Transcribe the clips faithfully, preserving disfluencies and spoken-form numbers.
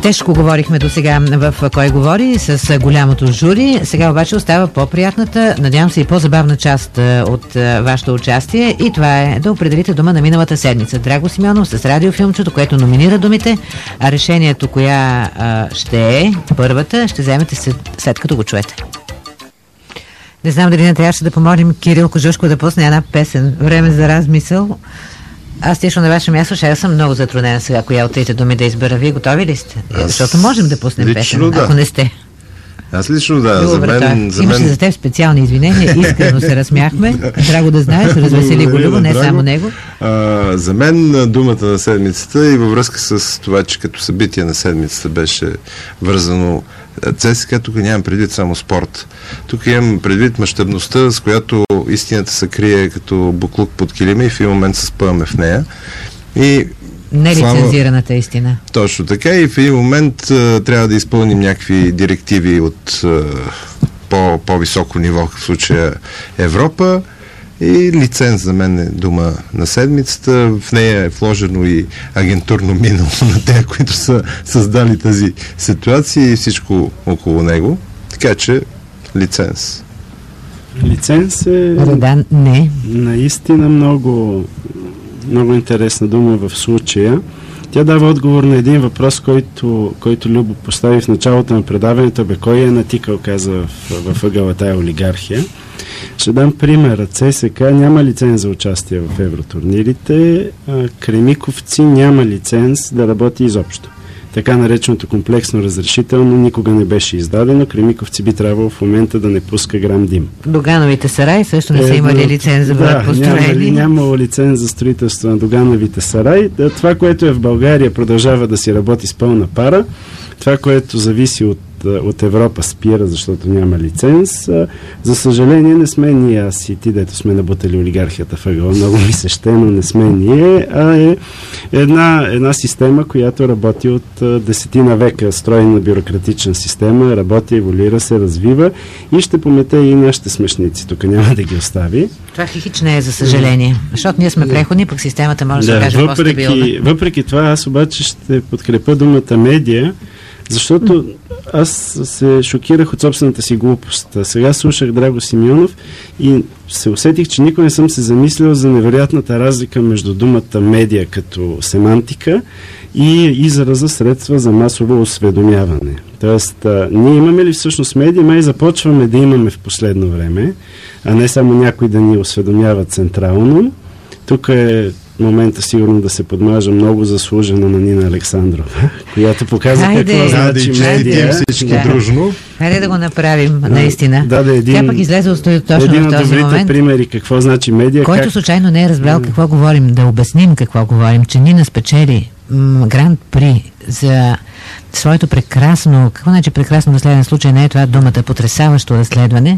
Тежко говорихме до сега в Кой говори с голямото жури. Сега обаче остава по-приятната, надявам се и по-забавна част от вашето участие, и това е да определите дума на миналата седмица. Драго Симеонов с радиофилмчето, което номинира думите, а решението коя а, ще е първата, ще вземете след, след като го чуете. Не знам дали не трябваше да помолим Кирил Кожушко да пусне една песен. Време за размисъл. Аз тишно на ваше място, ще съм много затруднена сега, коя от трите думи да избера. Вие готови ли сте? Аз... Защото можем да пуснем песен, да. Ако не сте. Аз лично да. Добре, за мен, за имаше мен... за теб специални извинения. Искрено се разсмяхме. Драго да знаеш, развесели го Любо, не само него. А, за мен думата на седмицата и във връзка с това, че като събитие на седмицата беше вързано ЦСКА, тук нямам предвид само спорт. Тук имам предвид мащабността, с която истината се крие като буклук под килима и в един момент се спъваме в нея. И нелицензираната истина. Точно така, и в един момент а, трябва да изпълним някакви директиви от а, по, по-високо ниво, в случая Европа, и лиценз за мен е дума на седмицата. В нея е вложено и агентурно минало на те, които са създали тази ситуация и всичко около него. Така че лиценз. Лиценз е Редан, не. наистина много много интересна дума в случая. Тя дава отговор на един въпрос, който, който Любо постави в началото на предаването. Бе, кой е натикал, каза в, в ъгъла тая олигархия. Ще дам пример. ЦСКА няма лиценз за участие в евротурнирите. А Кремиковци няма лиценз да работи изобщо. Така нареченото комплексно разрешително никога не беше издадено. Кремиковци би трябвало в момента да не пуска грам дим. Догановите сараи също не са имали лиценз за бъдат построени. Да, нямало лиценз за строителство на Догановите сараи. Това, което е в България, продължава да си работи с пълна пара. Това, което зависи от, от Европа, спира, защото няма лиценз. За съжаление, не сме ние, аз и ти, дето сме набутали олигархията в ъгъла. Много ми се ще, но не сме ние, а е една, една система, която работи от десетина века. Строена бюрократична система, работи, еволюира се, развива и ще помете и нашите смешници. Тук няма да ги остави. Това хихич не е, за съжаление. Защото ние сме преходни, пък системата може да, да се каже въпреки, по-стабилна. Въпреки това, аз обаче ще подкрепя думата медия, защото аз се шокирах от собствената си глупост. Сега слушах Драго Симеонов и се усетих, че никой не съм се замислил за невероятната разлика между думата медия като семантика и израза средства за масово осведомяване. Тоест, а, ние имаме ли всъщност медии, май започваме да имаме в последно време, а не само някой да ни осведомява централно. Тук е момента сигурно да се подмажа много заслужена на Нина Александрова, която показва Хайде, какво значи медия. Всички да. дружно. Хайде да го направим, наистина. Да, да, един, Тя пък излезе точно в този един от добрите момент. примери какво значи медия. Който как... случайно не е разбрал mm. какво говорим, да обясним какво говорим, че Нина спечели м- гранд при за своето прекрасно, какво значи прекрасно разследване, случай не е това думата, потресаващо разследване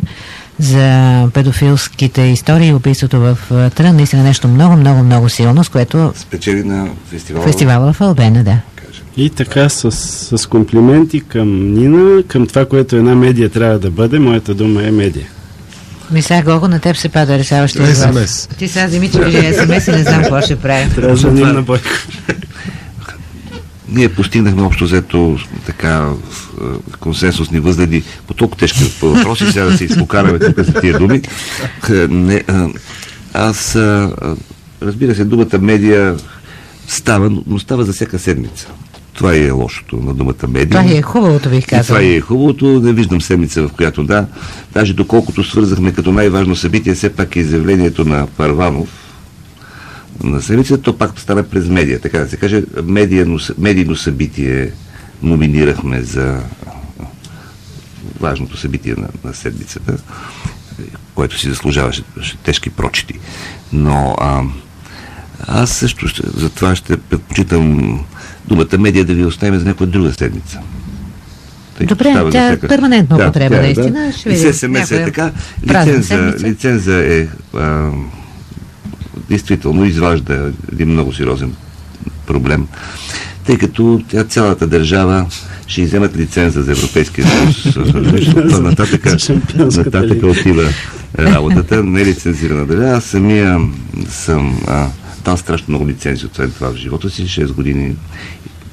за педофилските истории и убийството в Трън. Наистина нещо много, много, много силно, с което спечели на фестивала, фестивала в Албена, да. И така с, с комплименти към Нина, към това, което една медия трябва да бъде, моята дума е медия. Ми сега, Гого, на теб се пада решаващия въпрос. Ти сега вземи, че вижда ес ем ес и не знам какво ще правим. Трябва да Нина Бойко. Ние постигнахме общо взето така консенсусни възгледи по толкова тежки въпроси, сега да се изпокараме тук за тия думи. Не, аз, разбира се, думата медия става, но става за всяка седмица. Това е лошото на думата медия. Това е хубавото, бих казал. Това е хубавото. Не виждам седмица, в която да. Даже доколкото свързахме като най-важно събитие, все пак е изявлението на Първанов на седмицата, то пак стана през медия. Така да се каже, медийно, медийно събитие номинирахме за важното събитие на, на седмицата, което си заслужаваше тежки прочити. Но а, аз също ще, за това ще предпочитам думата медия да ви оставим за някоя друга седмица. Тъй, добре, тя е перманентно да, употреба, да, наистина. Да. Ще и се СМС е така. Лиценза, лиценза е а, действително изважда един много сериозен проблем, тъй като тя, цялата държава ще изземат лиценза за Европейския съюз. Нататък отива работата, не лицензирана държава. Аз самия съм а, дал страшно много лицензи от това в живота си, шест години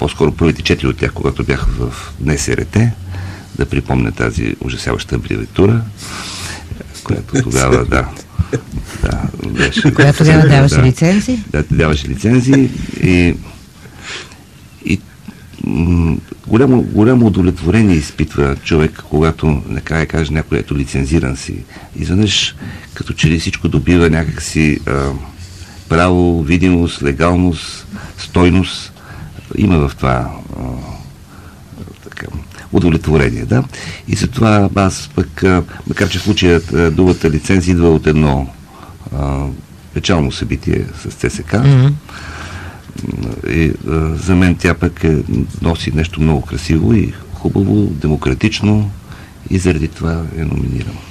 по-скоро първите четири от тях, когато бях в НСРТ, да припомня тази ужасяваща абревиатура, която тогава, да, да беше... Която тогава даваше да, лицензии? Да, даваше лицензии и, и м- голямо, голямо удовлетворение изпитва човек, когато накрая каже някой, ето лицензиран си. Изведнъж, като че ли всичко добива някакси а, право, видимост, легалност, стойност. Има в това а, така, удовлетворение, да. И затова аз пък, а, макар че в случая думата лицензия идва от едно а, печално събитие с ЦСКА, mm-hmm. и а, за мен тя пък е, носи нещо много красиво и хубаво, демократично и заради това е номинирано.